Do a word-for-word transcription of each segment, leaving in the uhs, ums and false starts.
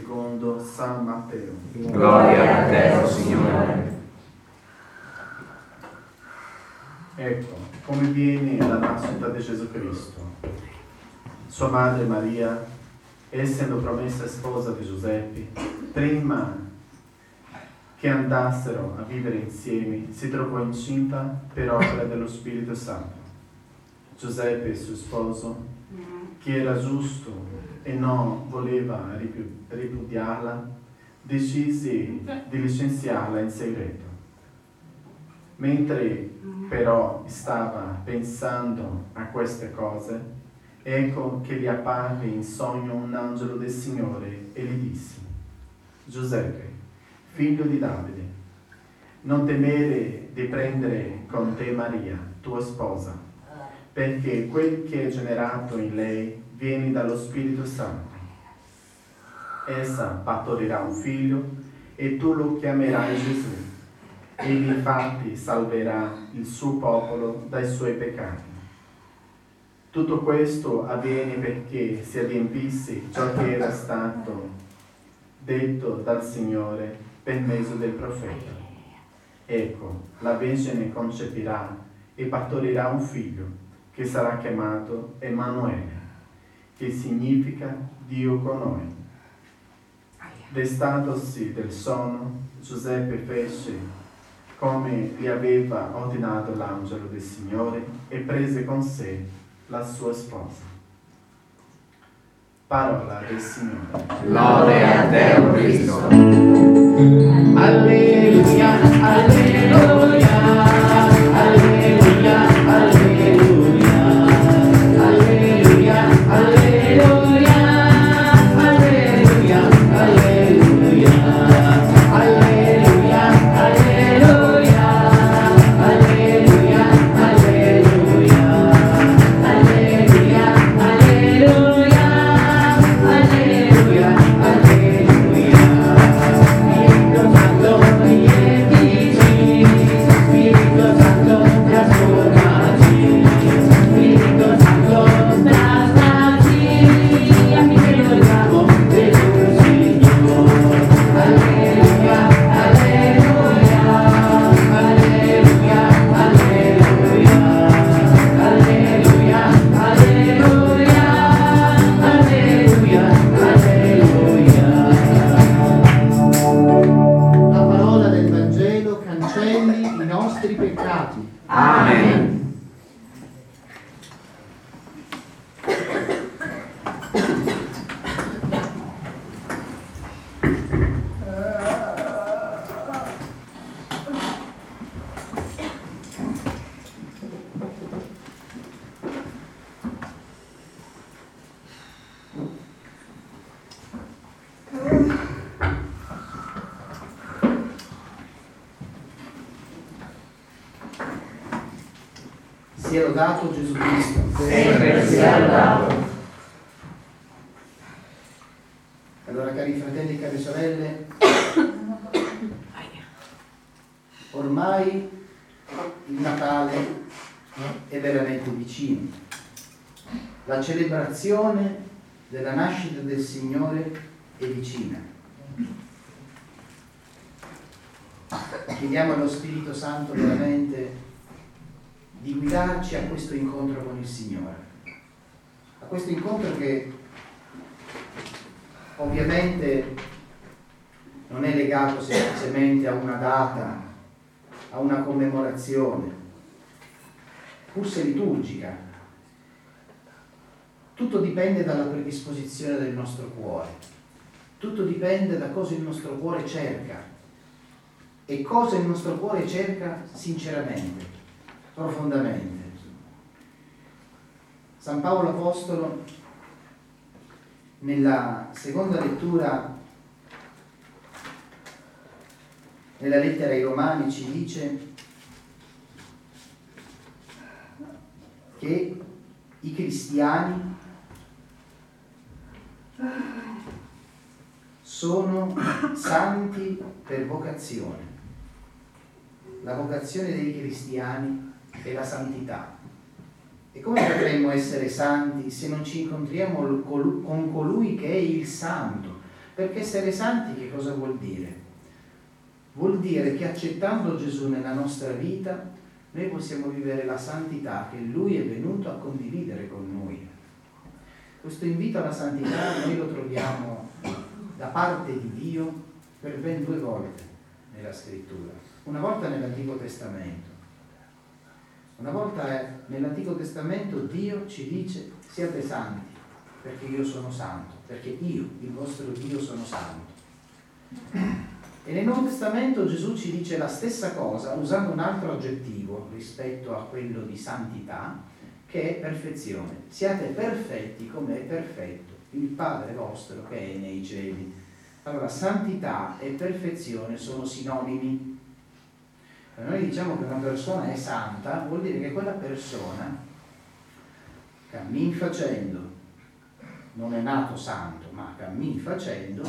secondo San Matteo. Gloria a te, Signore. Ecco come viene la nascita di Gesù Cristo. Sua madre Maria, essendo promessa sposa di Giuseppe, prima che andassero a vivere insieme, si trovò incinta per opera dello Spirito Santo. Giuseppe, suo sposo, che era giusto e non voleva ripu- ripudiarla, decise di licenziarla in segreto. Mentre però stava pensando a queste cose, ecco che gli apparve in sogno un angelo del Signore e gli disse: Giuseppe, figlio di Davide, non temere di prendere con te Maria, tua sposa, perché quel che è generato in lei viene dallo Spirito Santo. Essa partorirà un figlio e tu lo chiamerai Gesù. Egli infatti salverà il suo popolo dai suoi peccati. Tutto questo avviene perché si adempisse ciò che era stato detto dal Signore per mezzo del profeta. Ecco, la Vergine concepirà e partorirà un figlio, che sarà chiamato Emanuele, che significa Dio con noi. Destatosi del sonno, Giuseppe fece come gli aveva ordinato l'angelo del Signore e prese con sé la sua sposa. Parola del Signore. Lode a te, o Cristo. Alleluia, alleluia, alleluia, alleluia, alleluia, alleluia, alleluia, alleluia, alleluia, alleluia, alleluia, alleluia, alleluia, alleluia, alleluia, alleluia. Spirito Santo, aiutici, Spirito Santo, trasformaci, Spirito Santo, traslaci, affinché noi siamo del tuo Signore. Alleluia, alleluia, alleluia, alleluia, alleluia, alleluia, alleluia, alleluia. La parola del Vangelo cancelli i nostri peccati. Amen. Sia lodato Gesù Cristo. Sempre sia lodato. Allora, cari fratelli e care sorelle, ormai il Natale è veramente vicino. La celebrazione della nascita del Signore è vicina. Chiediamo allo Spirito Santo veramente di guidarci a questo incontro con il Signore, a questo incontro che ovviamente non è legato semplicemente a una data, a una commemorazione, pur se liturgica. Tutto dipende dalla predisposizione del nostro cuore, tutto dipende da cosa il nostro cuore cerca e cosa il nostro cuore cerca sinceramente, profondamente. San Paolo Apostolo, nella seconda lettura, nella lettera ai Romani, ci dice che i cristiani sono santi per vocazione. La vocazione dei cristiani è la santità. E come potremmo essere santi se non ci incontriamo con colui che è il santo? Perché essere santi che cosa vuol dire? Vuol dire che accettando Gesù nella nostra vita noi possiamo vivere la santità che Lui è venuto a condividere con noi. Questo invito alla santità noi lo troviamo da parte di Dio per ben due volte nella Scrittura. Una volta nell'Antico Testamento. Una volta nell'Antico Testamento Dio ci dice: siate santi perché io sono santo, perché io, il vostro Dio, sono santo. E nel Nuovo Testamento Gesù ci dice la stessa cosa usando un altro aggettivo rispetto a quello di santità, che è perfezione. Siate perfetti come è perfetto il Padre vostro che è nei cieli. Allora, santità e perfezione sono sinonimi. Noi diciamo che una persona è santa, vuol dire che quella persona cammin facendo, non è nato santo, ma cammin facendo,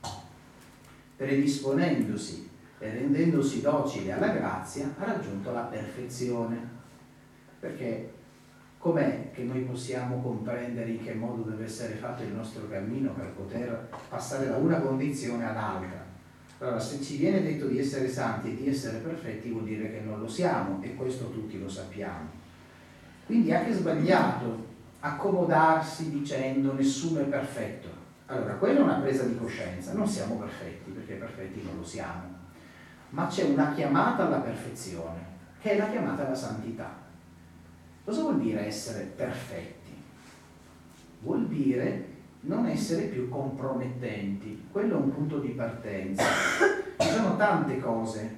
predisponendosi e rendendosi docile alla grazia, ha raggiunto la perfezione. Perché com'è che noi possiamo comprendere in che modo deve essere fatto il nostro cammino per poter passare da una condizione all'altra? Allora, se ci viene detto di essere santi e di essere perfetti, vuol dire che non lo siamo, e questo tutti lo sappiamo. Quindi è anche sbagliato accomodarsi dicendo nessuno è perfetto. Allora, quella è una presa di coscienza, non siamo perfetti, perché perfetti non lo siamo, ma c'è una chiamata alla perfezione, che è la chiamata alla santità. Cosa vuol dire essere perfetti? Vuol dire non essere più compromettenti. Quello è un punto di partenza. Ci sono tante cose,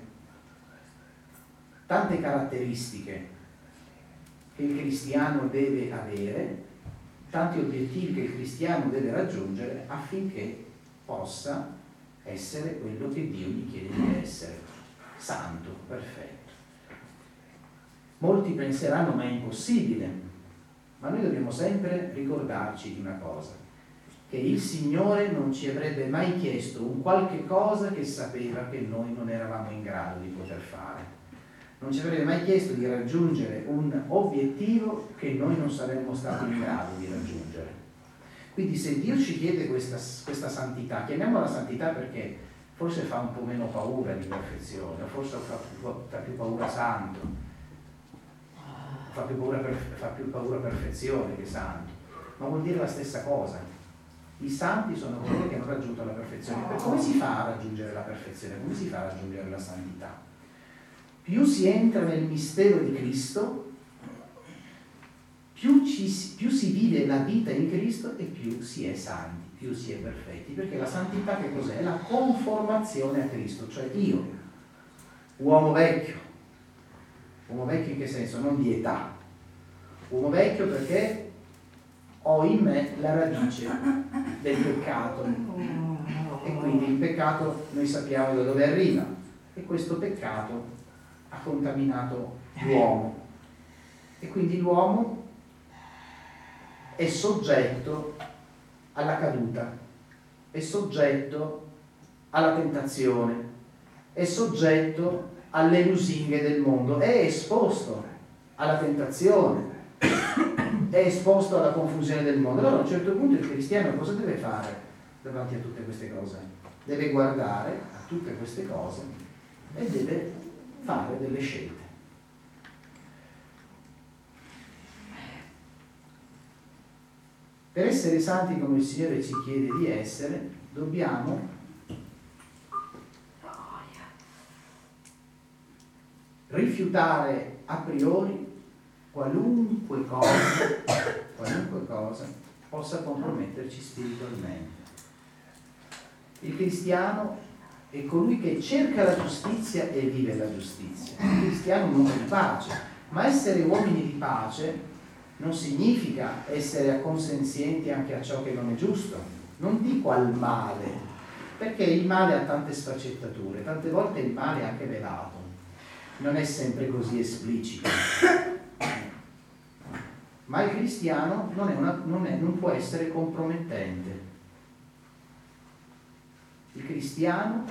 tante caratteristiche che il cristiano deve avere, tanti obiettivi che il cristiano deve raggiungere affinché possa essere quello che Dio gli chiede di essere, santo, perfetto. Molti penseranno: ma è impossibile. Ma noi dobbiamo sempre ricordarci di una cosa, che il Signore non ci avrebbe mai chiesto un qualche cosa che sapeva che noi non eravamo in grado di poter fare. Non ci avrebbe mai chiesto di raggiungere un obiettivo che noi non saremmo stati in grado di raggiungere. Quindi se Dio ci chiede questa, questa santità, chiamiamola santità perché forse fa un po' meno paura di perfezione, forse fa, fa più paura santo, fa più paura, fa più paura perfezione che santo, ma vuol dire la stessa cosa. I santi sono coloro che hanno raggiunto la perfezione. E come si fa a raggiungere la perfezione? Come si fa a raggiungere la santità? Più si entra nel mistero di Cristo, più, ci, più si vive la vita in Cristo e più si è santi, più si è perfetti. Perché la santità che cos'è? È la conformazione a Cristo, cioè io, uomo vecchio. Uomo vecchio in che senso? Non di età. Uomo vecchio perché ho in me la radice del peccato. E quindi il peccato noi sappiamo da dove arriva. E questo peccato ha contaminato l'uomo e quindi l'uomo è soggetto alla caduta, è soggetto alla tentazione, è soggetto alle lusinghe del mondo, è esposto alla tentazione, è esposto alla confusione del mondo. Allora a un certo punto il cristiano cosa deve fare davanti a tutte queste cose? Deve guardare a tutte queste cose e deve fare delle scelte. Per essere santi come il Signore ci chiede di essere, dobbiamo rifiutare a priori qualunque cosa, qualunque cosa possa comprometterci spiritualmente. Il cristiano è colui che cerca la giustizia e vive la giustizia. Il cristiano è un uomo di pace, ma essere uomini di pace non significa essere acconsenzienti anche a ciò che non è giusto. Non dico al male, perché il male ha tante sfaccettature, tante volte il male è anche velato, non è sempre così esplicito. Ma il cristiano non, è una, non, è, non può essere compromettente. Il cristiano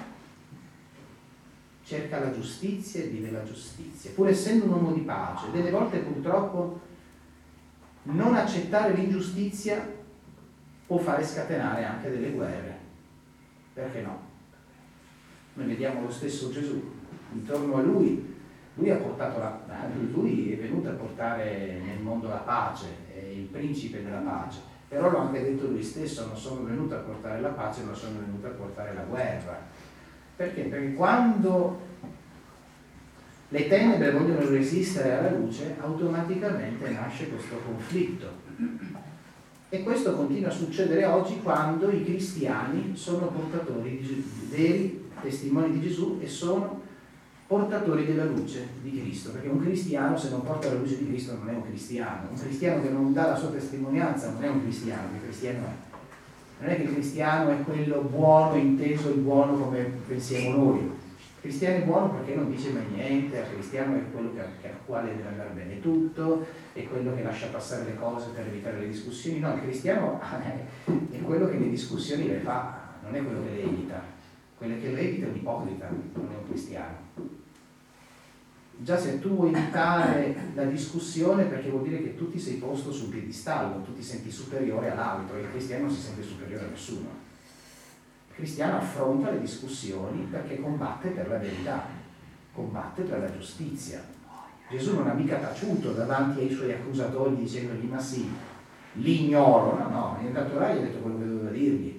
cerca la giustizia e vive la giustizia, pur essendo un uomo di pace. Delle volte purtroppo non accettare l'ingiustizia può fare scatenare anche delle guerre. Perché no? Noi vediamo lo stesso Gesù, intorno a lui, lui ha portato la, lui è venuto a portare nel mondo la pace, è il principe della pace, però l'ha anche detto lui stesso, non sono venuto a portare la pace, ma sono venuto a portare la guerra. Perché? Perché quando le tenebre vogliono resistere alla luce, automaticamente nasce questo conflitto. E questo continua a succedere oggi quando i cristiani sono portatori di veri testimoni di Gesù e sono portatori della luce di Cristo, perché un cristiano, se non porta la luce di Cristo, non è un cristiano. Un cristiano che non dà la sua testimonianza non è un cristiano. Che cristiano è? Non è che il cristiano è quello buono, inteso il buono come pensiamo noi. Il cristiano è buono perché non dice mai niente, il cristiano è quello che, che, al quale deve andare bene tutto, è quello che lascia passare le cose per evitare le discussioni. No, il cristiano è quello che le discussioni le fa, non è quello che le evita. Quello che le evita è un ipocrita, non è un cristiano. Già se tu vuoi evitare la discussione, perché vuol dire che tu ti sei posto sul piedistallo, tu ti senti superiore all'altro, e il cristiano non si sente superiore a nessuno. Il cristiano affronta le discussioni perché combatte per la verità, combatte per la giustizia. Gesù non ha mica taciuto davanti ai suoi accusatori dicendogli ma sì, li ignoro, no, no, è andato là e gli ha detto quello che doveva dirgli.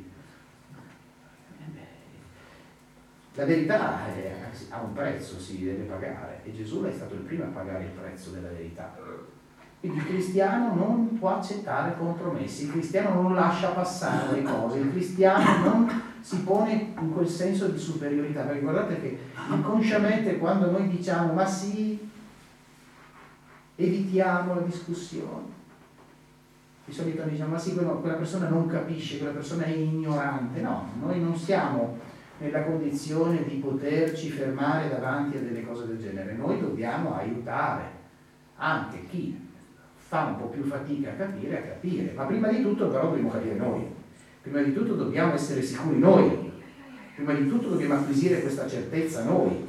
La verità è, ha un prezzo, si deve pagare, e Gesù è stato il primo a pagare il prezzo della verità. Quindi il cristiano non può accettare compromessi, il cristiano non lascia passare le cose, il cristiano non si pone in quel senso di superiorità, perché guardate che inconsciamente quando noi diciamo ma sì, evitiamo la discussione, di solito diciamo ma sì, quella persona non capisce, quella persona è ignorante. No, noi non siamo nella condizione di poterci fermare davanti a delle cose del genere. Noi dobbiamo aiutare anche chi fa un po' più fatica a capire, a capire. Ma prima di tutto però dobbiamo capire noi. Prima di tutto dobbiamo essere sicuri noi. Prima di tutto dobbiamo acquisire questa certezza noi.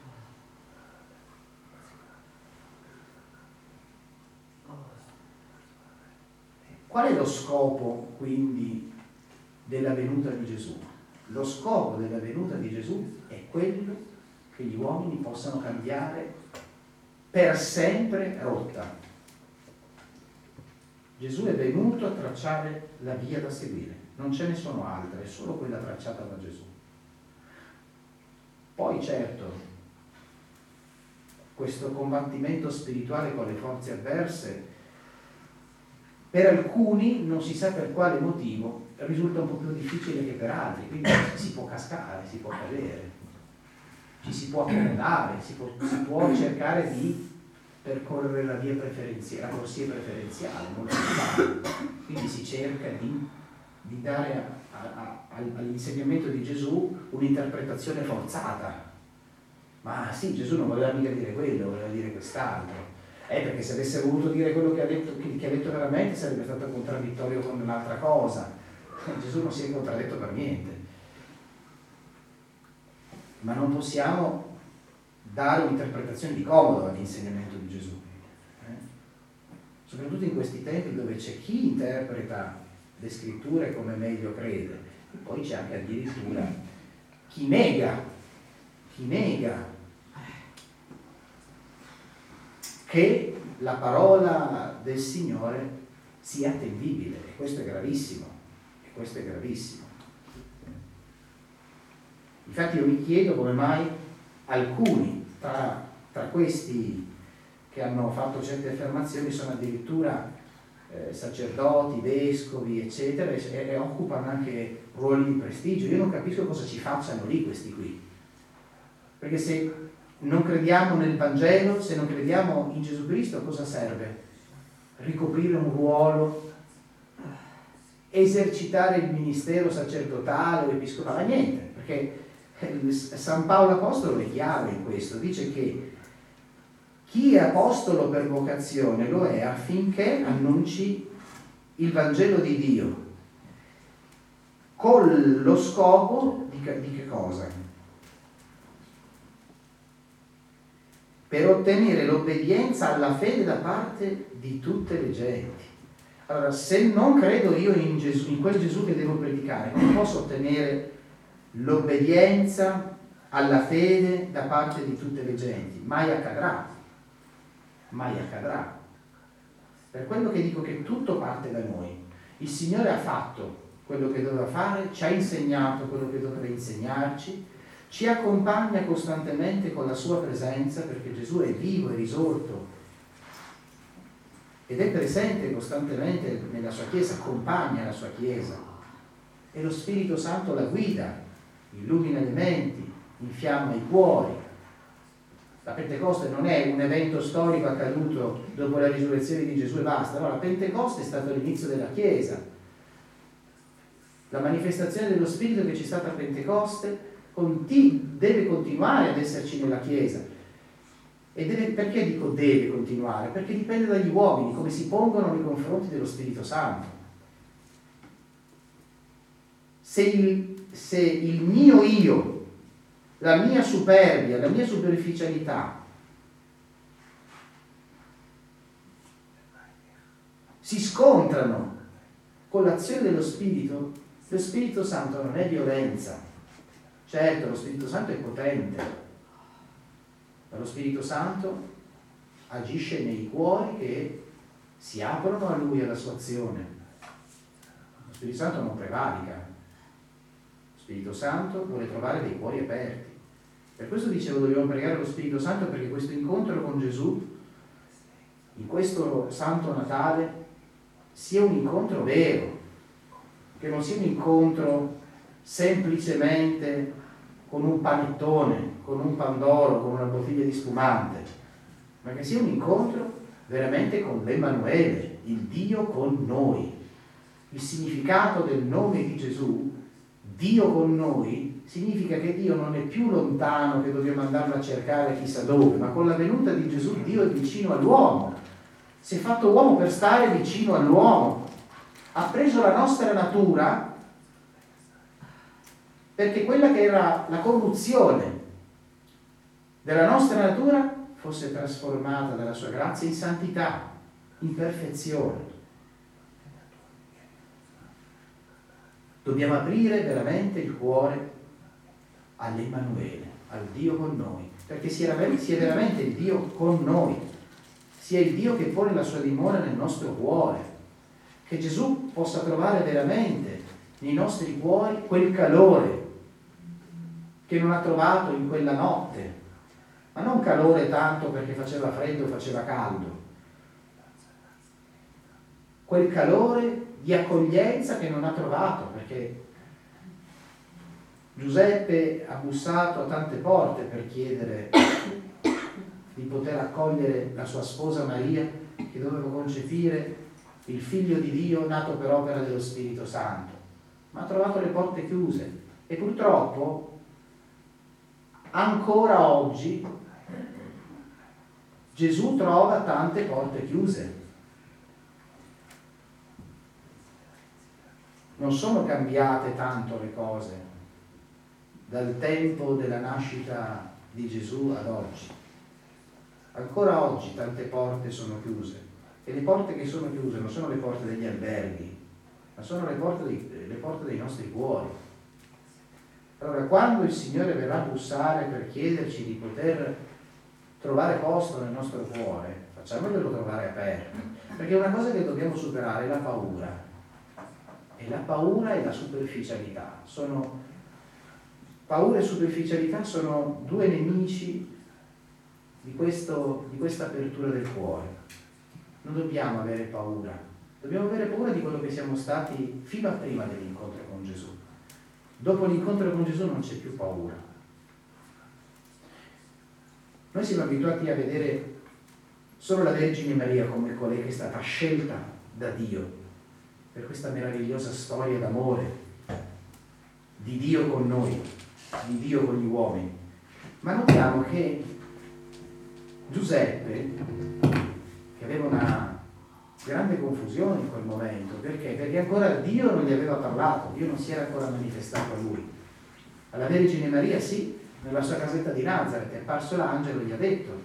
Qual è lo scopo quindi della venuta di Gesù? Lo scopo della venuta di Gesù è quello che gli uomini possano cambiare per sempre rotta. Gesù è venuto a tracciare la via da seguire, non ce ne sono altre, è solo quella tracciata da Gesù. Poi certo, questo combattimento spirituale con le forze avverse, per alcuni, non si sa per quale motivo, risulta un po' più difficile che per altri, quindi si può cascare, si può cadere, ci si può accomodare, si può, si può cercare di percorrere la via preferenziale, la corsia preferenziale, molto facile. Quindi si cerca di, di dare a, a, a, all'insegnamento di Gesù un'interpretazione forzata. Ma sì, Gesù non voleva mica dire quello, voleva dire quest'altro. Eh, perché se avesse voluto dire quello che ha detto, che, che ha detto veramente sarebbe stato contraddittorio con un'altra cosa. Gesù non si è contraddetto per niente. Ma non possiamo dare un'interpretazione di comodo all'insegnamento di Gesù. Eh? Soprattutto in questi tempi dove c'è chi interpreta le scritture come meglio crede, e poi c'è anche addirittura chi nega, chi nega che la parola del Signore sia attendibile, e questo è gravissimo, e questo è gravissimo. Infatti io mi chiedo come mai alcuni tra, tra questi che hanno fatto certe affermazioni sono addirittura eh, sacerdoti, vescovi, eccetera, e, e occupano anche ruoli di prestigio. Io non capisco cosa ci facciano lì questi qui, perché se non crediamo nel Vangelo, se non crediamo in Gesù Cristo, cosa serve? Ricoprire un ruolo, esercitare il ministero sacerdotale o episcopale? Niente, perché San Paolo Apostolo è chiaro in questo, dice che chi è apostolo per vocazione lo è affinché annunci il Vangelo di Dio, con lo scopo di, di che cosa? Per ottenere l'obbedienza alla fede da parte di tutte le genti. Allora, se non credo io in Gesù, in quel Gesù che devo predicare, non posso ottenere l'obbedienza alla fede da parte di tutte le genti. Mai accadrà, mai accadrà. Per quello che dico che tutto parte da noi. Il Signore ha fatto quello che doveva fare, ci ha insegnato quello che doveva insegnarci, ci accompagna costantemente con la sua presenza, perché Gesù è vivo e risorto ed è presente costantemente nella sua Chiesa, accompagna la sua Chiesa, e lo Spirito Santo la guida, illumina le menti, infiamma i cuori. La Pentecoste non è un evento storico accaduto dopo la risurrezione di Gesù e basta, no, la Pentecoste è stato l'inizio della Chiesa. La manifestazione dello Spirito che c'è stata a Pentecoste conti- deve continuare ad esserci nella Chiesa. E deve, perché dico deve continuare? Perché dipende dagli uomini, come si pongono nei confronti dello Spirito Santo. Se il, se il mio io, la mia superbia, la mia superficialità si scontrano con l'azione dello Spirito, lo Spirito Santo non è violenza. Certo, lo Spirito Santo è potente, ma lo Spirito Santo agisce nei cuori che si aprono a Lui, alla sua azione. Lo Spirito Santo non prevarica. Lo Spirito Santo vuole trovare dei cuori aperti. Per questo dicevo, dobbiamo pregare lo Spirito Santo, perché questo incontro con Gesù, in questo Santo Natale, sia un incontro vero, che non sia un incontro semplicemente con un panettone, con un pandoro, con una bottiglia di spumante, ma che sia un incontro veramente con l'Emanuele, il Dio con noi. Il significato del nome di Gesù, Dio con noi, significa che Dio non è più lontano, che dobbiamo andarlo a cercare chissà dove, ma con la venuta di Gesù Dio è vicino all'uomo. Si è fatto uomo per stare vicino all'uomo. Ha preso la nostra natura, perché quella che era la corruzione della nostra natura fosse trasformata dalla sua grazia in santità, in perfezione. Dobbiamo aprire veramente il cuore all'Emanuele, al Dio con noi, perché sia veramente il Dio con noi, sia il Dio che pone la sua dimora nel nostro cuore, che Gesù possa trovare veramente nei nostri cuori quel calore che non ha trovato in quella notte, ma non calore tanto perché faceva freddo o faceva caldo, quel calore di accoglienza che non ha trovato, perché Giuseppe ha bussato a tante porte per chiedere di poter accogliere la sua sposa Maria, che doveva concepire il figlio di Dio nato per opera dello Spirito Santo, ma ha trovato le porte chiuse. E purtroppo ancora oggi Gesù trova tante porte chiuse. Non sono cambiate tanto le cose dal tempo della nascita di Gesù ad oggi. Ancora oggi tante porte sono chiuse, e le porte che sono chiuse non sono le porte degli alberghi, ma sono le porte dei, le porte dei nostri cuori. Allora, quando il Signore verrà a bussare per chiederci di poter trovare posto nel nostro cuore, facciamoglielo trovare aperto, perché una cosa che dobbiamo superare è la paura. E la paura e la superficialità sono paura e superficialità sono due nemici di questo, di questa apertura del cuore. Non dobbiamo avere paura, dobbiamo avere paura di quello che siamo stati fino a prima dell'incontro con Gesù. Dopo l'incontro con Gesù non c'è più paura. Noi siamo abituati a vedere solo la Vergine Maria come colei che è stata scelta da Dio per questa meravigliosa storia d'amore di Dio con noi, di Dio con gli uomini. Ma notiamo che Giuseppe, che aveva una grande confusione in quel momento, perché? Perché ancora Dio non gli aveva parlato, Dio non si era ancora manifestato a lui. Alla Vergine Maria sì, nella sua casetta di Nazareth è apparso l'angelo e gli ha detto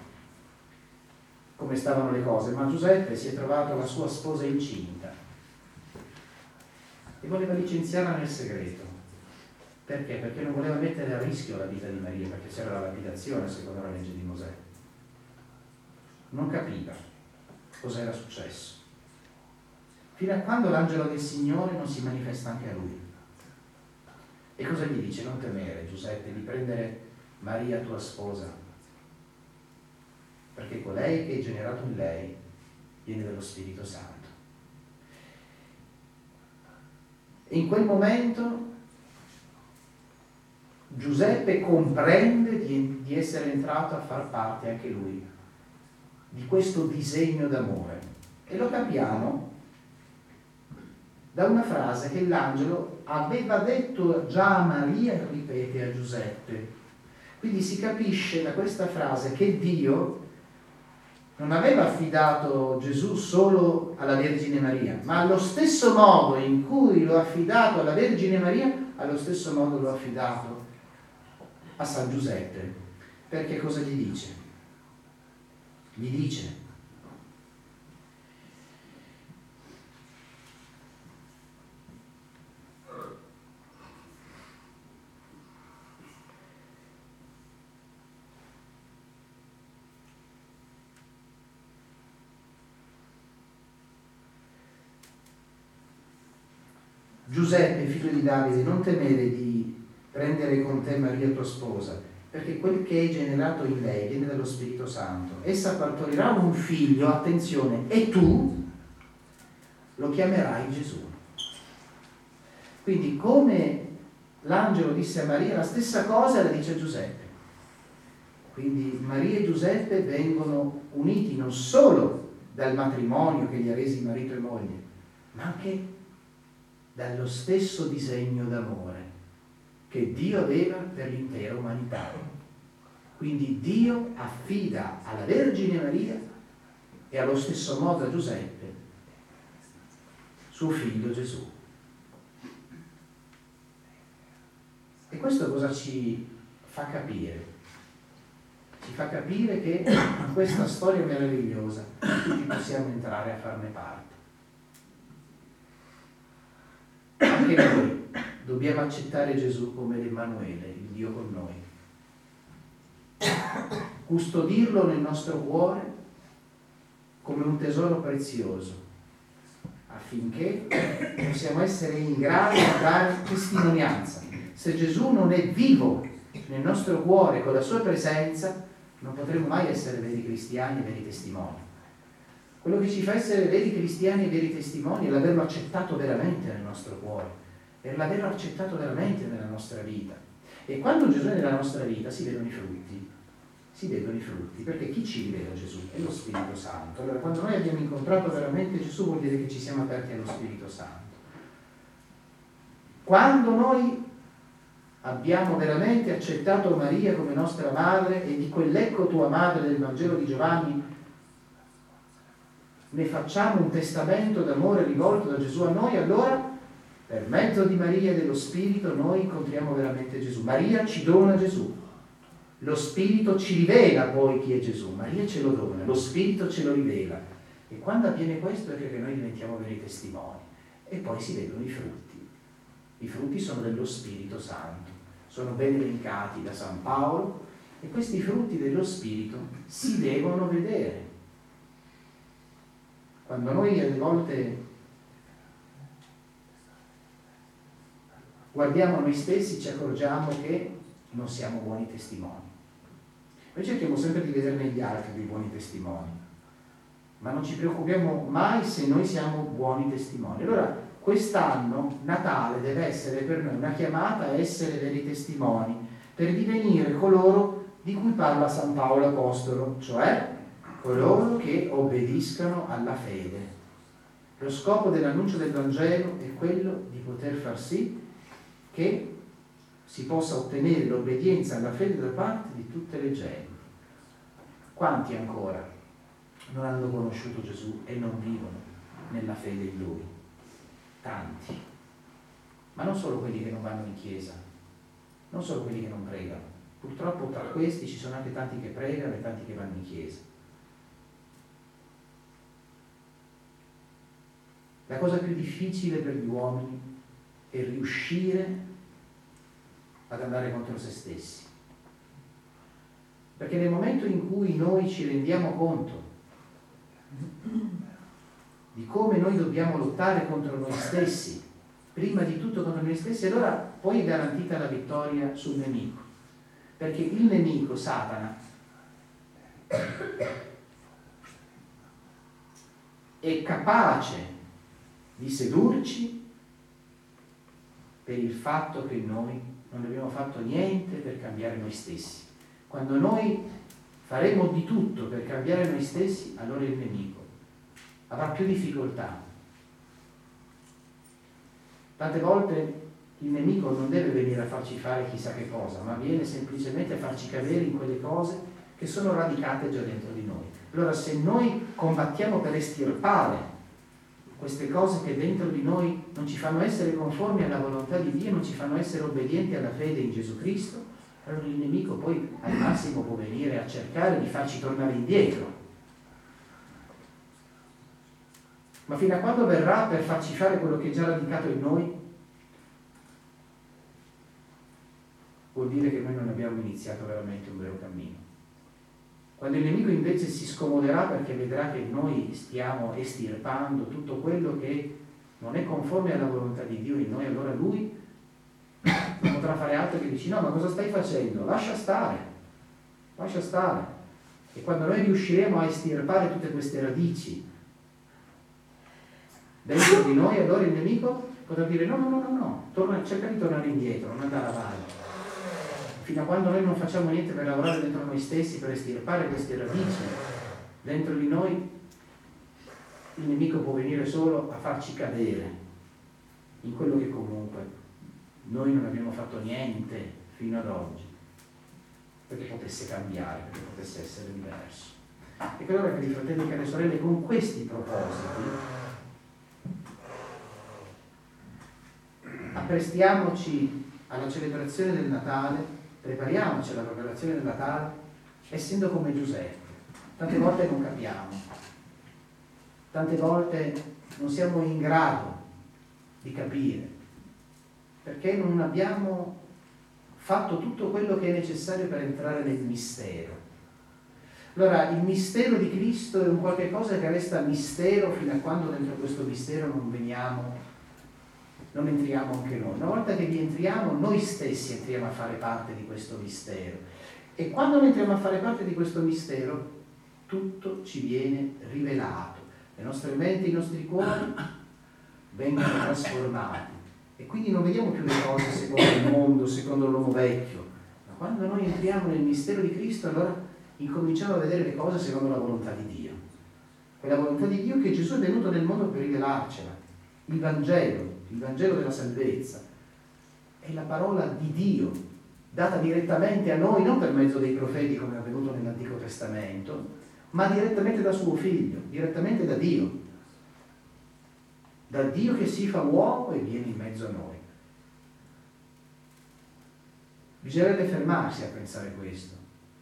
come stavano le cose, ma Giuseppe si è trovato la sua sposa incinta e voleva licenziarla nel segreto. Perché? Perché non voleva mettere a rischio la vita di Maria, perché c'era la lapidazione secondo la legge di Mosè. Non capiva cosa era successo, fino a quando l'angelo del Signore non si manifesta anche a lui. E cosa gli dice? Non temere, Giuseppe, di prendere Maria tua sposa, perché colei che è generato in lei viene dallo Spirito Santo. E in quel momento Giuseppe comprende di, di essere entrato a far parte anche lui di questo disegno d'amore. E lo capiamo da una frase che l'angelo aveva detto già a Maria e ripete a Giuseppe. Quindi si capisce da questa frase che Dio non aveva affidato Gesù solo alla Vergine Maria, ma allo stesso modo in cui lo ha affidato alla Vergine Maria, allo stesso modo lo ha affidato a San Giuseppe. Perché cosa gli dice? Gli dice: Giuseppe, figlio di Davide, non temere di prendere con te Maria tua sposa, perché quel che è generato in lei viene dallo Spirito Santo. Essa partorirà un figlio, attenzione, e tu lo chiamerai Gesù. Quindi come l'angelo disse a Maria, la stessa cosa la dice a Giuseppe. Quindi Maria e Giuseppe vengono uniti non solo dal matrimonio che li ha resi marito e moglie, ma anche dallo stesso disegno d'amore che Dio aveva per l'intera umanità. Quindi Dio affida alla Vergine Maria e allo stesso modo a Giuseppe suo figlio Gesù. E questo cosa ci fa capire? Ci fa capire che in questa storia meravigliosa tutti possiamo entrare a farne parte. Anche noi dobbiamo accettare Gesù come l'Emmanuele, il Dio con noi. Custodirlo nel nostro cuore come un tesoro prezioso, affinché possiamo essere in grado di dare testimonianza. Se Gesù non è vivo nel nostro cuore con la sua presenza, non potremo mai essere veri cristiani e veri testimoni. Quello che ci fa essere veri cristiani e veri testimoni è l'averlo accettato veramente nel nostro cuore, è l'averlo accettato veramente nella nostra vita. E quando Gesù è nella nostra vita si vedono i frutti, si vedono i frutti, perché chi ci rivela Gesù? È lo Spirito Santo. Allora quando noi abbiamo incontrato veramente Gesù vuol dire che ci siamo aperti allo Spirito Santo. Quando noi abbiamo veramente accettato Maria come nostra madre e di quell'ecco tua madre del Vangelo di Giovanni ne facciamo un testamento d'amore rivolto da Gesù a noi, allora per mezzo di Maria e dello Spirito noi incontriamo veramente Gesù. Maria ci dona Gesù, lo Spirito ci rivela poi chi è Gesù. Maria ce lo dona, lo Spirito ce lo rivela, e quando avviene questo è che noi diventiamo veri testimoni. E poi si vedono i frutti. I frutti sono dello Spirito Santo, sono ben elencati da San Paolo, e questi frutti dello Spirito si devono vedere. Quando noi alle volte guardiamo noi stessi ci accorgiamo che non siamo buoni testimoni. Noi cerchiamo sempre di vedere negli altri dei buoni testimoni, ma non ci preoccupiamo mai se noi siamo buoni testimoni. Allora quest'anno Natale deve essere per noi una chiamata a essere veri testimoni, per divenire coloro di cui parla San Paolo Apostolo, cioè coloro che obbediscano alla fede. Lo scopo dell'annuncio del Vangelo è quello di poter far sì che si possa ottenere l'obbedienza alla fede da parte di tutte le genti. Quanti ancora non hanno conosciuto Gesù e non vivono nella fede in Lui? Tanti. Ma non solo quelli che non vanno in chiesa, non solo quelli che non pregano. Purtroppo tra questi ci sono anche tanti che pregano e tanti che vanno in chiesa. La cosa più difficile per gli uomini è riuscire ad andare contro se stessi. Perché nel momento in cui noi ci rendiamo conto di come noi dobbiamo lottare contro noi stessi, prima di tutto contro noi stessi, allora poi è garantita la vittoria sul nemico. Perché il nemico, Satana, è capace di sedurci per il fatto che noi non abbiamo fatto niente per cambiare noi stessi. Quando noi faremo di tutto per cambiare noi stessi, allora il nemico avrà più difficoltà. Tante volte il nemico non deve venire a farci fare chissà che cosa, ma viene semplicemente a farci cadere in quelle cose che sono radicate già dentro di noi. Allora, se noi combattiamo per estirpare queste cose che dentro di noi non ci fanno essere conformi alla volontà di Dio, non ci fanno essere obbedienti alla fede in Gesù Cristo, allora il nemico poi al massimo può venire a cercare di farci tornare indietro. Ma fino a quando verrà per farci fare quello che è già radicato in noi, vuol dire che noi non abbiamo iniziato veramente un vero cammino. Quando il nemico invece si scomoderà perché vedrà che noi stiamo estirpando tutto quello che non è conforme alla volontà di Dio in noi, allora lui non potrà fare altro che dici: no, ma cosa stai facendo? Lascia stare, lascia stare. E quando noi riusciremo a estirpare tutte queste radici dentro di noi, allora il nemico potrà dire: no, no, no, no, no, torna, cerca di tornare indietro, non andare avanti. Fino a quando noi non facciamo niente per lavorare dentro noi stessi, per estirpare queste radici dentro di noi, il nemico può venire solo a farci cadere in quello che comunque noi non abbiamo fatto niente fino ad oggi perché potesse cambiare, perché potesse essere diverso. E allora, cari fratelli e care sorelle, con questi propositi apprestiamoci alla celebrazione del Natale, prepariamoci alla proclamazione del Natale, essendo come Giuseppe. Tante volte non capiamo, tante volte non siamo in grado di capire, perché non abbiamo fatto tutto quello che è necessario per entrare nel mistero. Allora, il mistero di Cristo è un qualche cosa che resta mistero fino a quando dentro questo mistero non veniamo non entriamo anche noi. Una volta che vi entriamo, noi stessi entriamo a fare parte di questo mistero. E quando noi entriamo a fare parte di questo mistero, tutto ci viene rivelato. Le nostre menti, i nostri cuori vengono trasformati. E quindi non vediamo più le cose secondo il mondo, secondo l'uomo vecchio. Ma quando noi entriamo nel mistero di Cristo, allora incominciamo a vedere le cose secondo la volontà di Dio. Quella volontà di Dio che Gesù è venuto nel mondo per rivelarcela. Il Vangelo, il Vangelo della salvezza, è la parola di Dio, data direttamente a noi, non per mezzo dei profeti come è avvenuto nell'Antico Testamento, ma direttamente da suo Figlio, direttamente da Dio. Da Dio che si fa uomo e viene in mezzo a noi. Bisognerebbe fermarsi a pensare questo.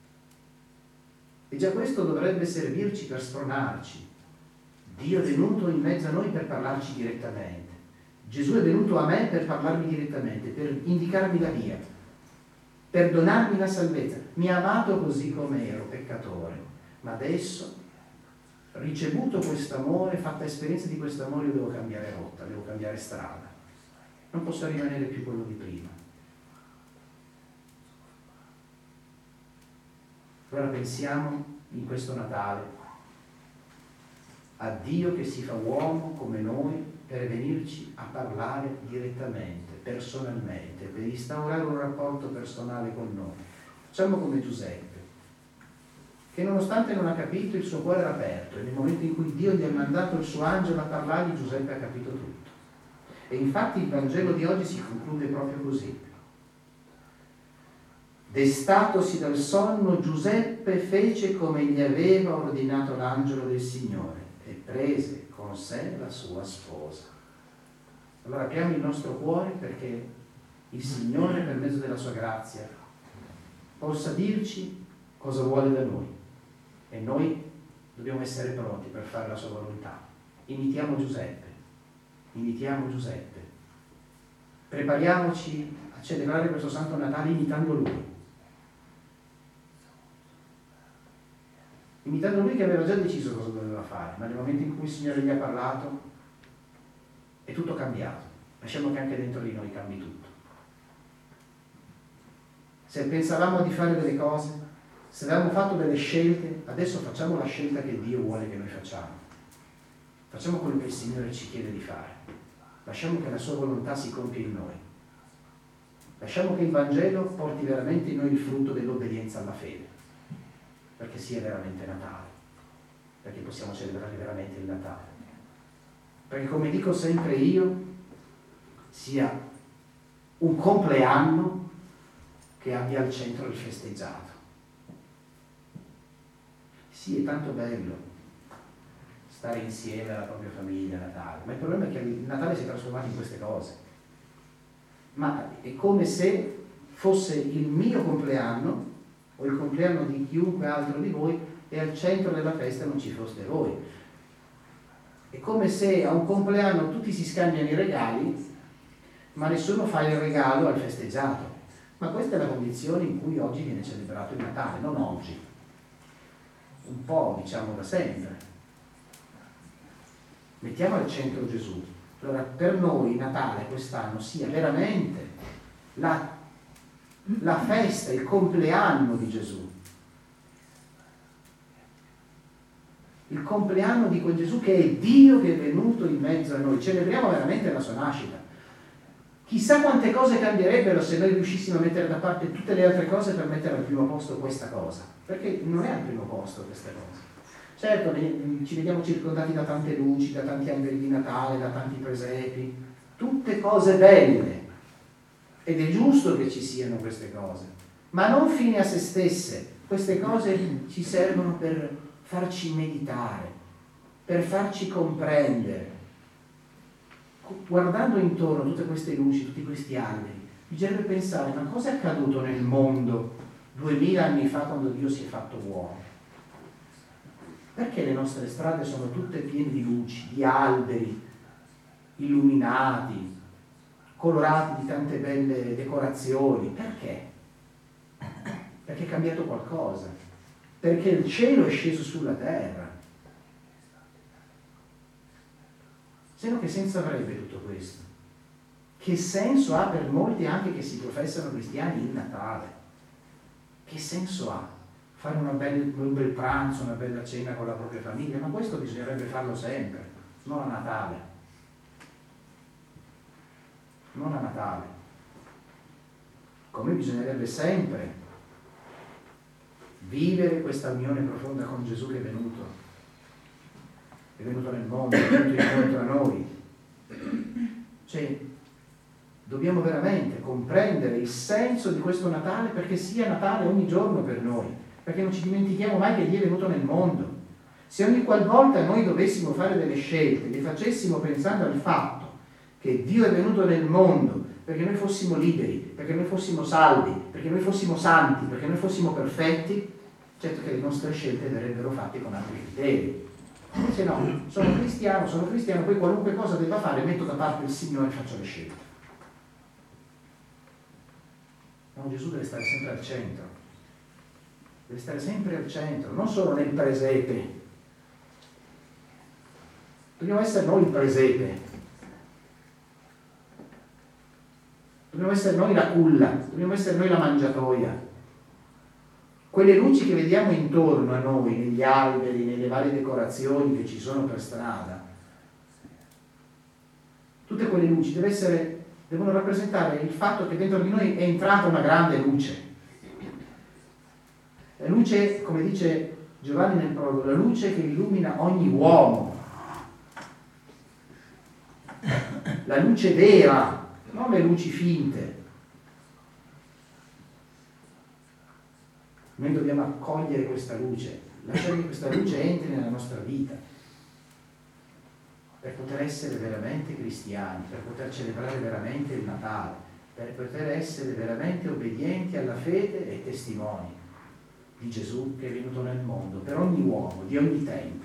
E già questo dovrebbe servirci per spronarci. Dio è venuto in mezzo a noi per parlarci direttamente. Gesù è venuto a me per parlarmi direttamente, per indicarmi la via, per donarmi la salvezza. Mi ha amato così come ero, peccatore, ma adesso, ricevuto questo amore, fatta esperienza di questo amore, io devo cambiare rotta, devo cambiare strada. Non posso rimanere più quello di prima. Allora pensiamo in questo Natale a Dio che si fa uomo come noi per venirci a parlare direttamente, personalmente, per instaurare un rapporto personale con noi. Facciamo come Giuseppe, che nonostante non ha capito, il suo cuore era aperto, e nel momento in cui Dio gli ha mandato il suo angelo a parlargli, Giuseppe ha capito tutto. E infatti il Vangelo di oggi si conclude proprio così. Destatosi dal sonno, Giuseppe fece come gli aveva ordinato l'angelo del Signore e prese con sé la sua sposa. Allora apriamo il nostro cuore perché il Signore, per mezzo della sua grazia, possa dirci cosa vuole da noi, e noi dobbiamo essere pronti per fare la sua volontà. Imitiamo Giuseppe, imitiamo Giuseppe, prepariamoci a celebrare questo Santo Natale imitando Lui. Imitando Lui che aveva già deciso cosa doveva fare, ma nel momento in cui il Signore gli ha parlato è tutto cambiato. Lasciamo che anche dentro di noi cambi tutto. Se pensavamo di fare delle cose, se avevamo fatto delle scelte, adesso facciamo la scelta che Dio vuole che noi facciamo. Facciamo quello che il Signore ci chiede di fare. Lasciamo che la sua volontà si compia in noi. Lasciamo che il Vangelo porti veramente in noi il frutto dell'obbedienza alla fede, perché sia veramente Natale, perché possiamo celebrare veramente il Natale. Perché, come dico sempre io, sia un compleanno che abbia al centro il festeggiato. Sì, è tanto bello stare insieme alla propria famiglia a Natale, ma il problema è che il Natale si è trasformato in queste cose. Ma è come se fosse il mio compleanno o il compleanno di chiunque altro di voi e al centro della festa non ci foste voi. È come se a un compleanno tutti si scambiano i regali, ma nessuno fa il regalo al festeggiato. Ma questa è la condizione in cui oggi viene celebrato il Natale, non oggi, un po' diciamo da sempre. Mettiamo al centro Gesù. Allora per noi Natale quest'anno sia veramente la, la festa, il compleanno di Gesù. Il compleanno di quel Gesù che è Dio, che è venuto in mezzo a noi. Celebriamo veramente la sua nascita. Chissà quante cose cambierebbero se noi riuscissimo a mettere da parte tutte le altre cose per mettere al primo posto questa cosa, perché non è al primo posto queste cose. Certo, ci vediamo circondati da tante luci, da tanti alberi di Natale, da tanti presepi, tutte cose belle, ed è giusto che ci siano queste cose, ma non fine a se stesse. Queste cose ci servono per farci meditare, per farci comprendere. Guardando intorno tutte queste luci, tutti questi alberi, bisognerebbe pensare: ma cosa è accaduto nel mondo duemila anni fa quando Dio si è fatto uomo? Perché le nostre strade sono tutte piene di luci, di alberi illuminati, colorati di tante belle decorazioni? Perché? Perché è cambiato qualcosa, perché il cielo è sceso sulla terra. Se no, che senso avrebbe tutto questo? Che senso ha per molti anche che si professano cristiani il Natale? Che senso ha? Fare una bel, un bel pranzo, una bella cena con la propria famiglia? Ma questo bisognerebbe farlo sempre, non a Natale. Non a Natale. Come bisognerebbe sempre vivere questa unione profonda con Gesù che è venuto. È venuto nel mondo, è venuto incontro a noi. Cioè, dobbiamo veramente comprendere il senso di questo Natale, perché sia Natale ogni giorno per noi, perché non ci dimentichiamo mai che Dio è venuto nel mondo. Se ogni qualvolta noi dovessimo fare delle scelte, le facessimo pensando al fatto che Dio è venuto nel mondo perché noi fossimo liberi, perché noi fossimo salvi, perché noi fossimo santi, perché noi fossimo perfetti, certo che le nostre scelte verrebbero fatte con altri criteri. Se no, sono cristiano, sono cristiano, poi qualunque cosa debba fare metto da parte il Signore e faccio le scelte. No, Gesù deve stare sempre al centro, deve stare sempre al centro, non solo nel presepe. Dobbiamo essere noi il presepe, dobbiamo essere noi la culla, dobbiamo essere noi la mangiatoia. Quelle luci che vediamo intorno a noi, negli alberi, nelle varie decorazioni che ci sono per strada, tutte quelle luci deve essere, devono rappresentare il fatto che dentro di noi è entrata una grande luce. La luce, come dice Giovanni nel prologo, la luce che illumina ogni uomo. La luce vera, non le luci finte. Noi dobbiamo accogliere questa luce, lasciare che questa luce entri nella nostra vita, per poter essere veramente cristiani, per poter celebrare veramente il Natale, per poter essere veramente obbedienti alla fede e testimoni di Gesù che è venuto nel mondo, per ogni uomo, di ogni tempo.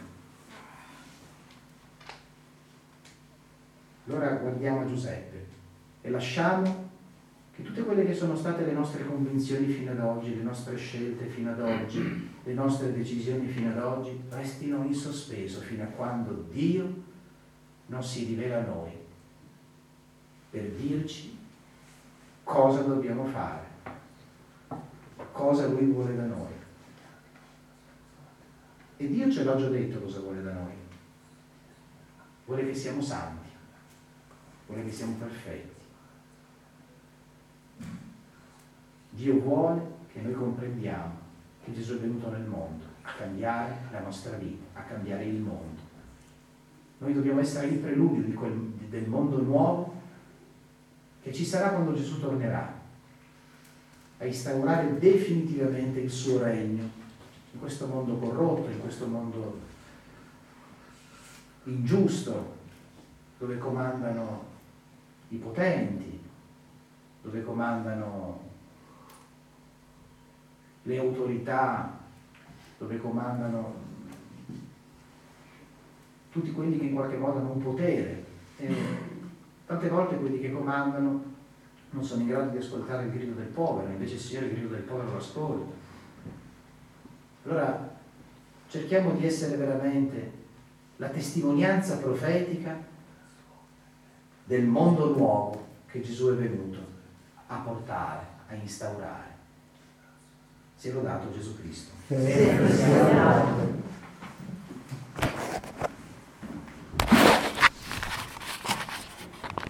Allora guardiamo a Giuseppe e lasciamo che che tutte quelle che sono state le nostre convinzioni fino ad oggi, le nostre scelte fino ad oggi, le nostre decisioni fino ad oggi, restino in sospeso fino a quando Dio non si rivela a noi per dirci cosa dobbiamo fare, cosa Lui vuole da noi. E Dio ce l'ha già detto cosa vuole da noi. Vuole che siamo santi, vuole che siamo perfetti. Dio vuole che noi comprendiamo che Gesù è venuto nel mondo a cambiare la nostra vita, a cambiare il mondo. Noi dobbiamo essere il preludio di quel, del mondo nuovo che ci sarà quando Gesù tornerà a instaurare definitivamente il suo regno in questo mondo corrotto, in questo mondo ingiusto, dove comandano i potenti, dove comandano le autorità, dove comandano tutti quelli che in qualche modo hanno un potere. E tante volte quelli che comandano non sono in grado di ascoltare il grido del povero, invece il Signore il grido del povero lo ascolta. Allora cerchiamo di essere veramente la testimonianza profetica del mondo nuovo che Gesù è venuto a portare, a instaurare. Sia lodato Gesù Cristo. Sì.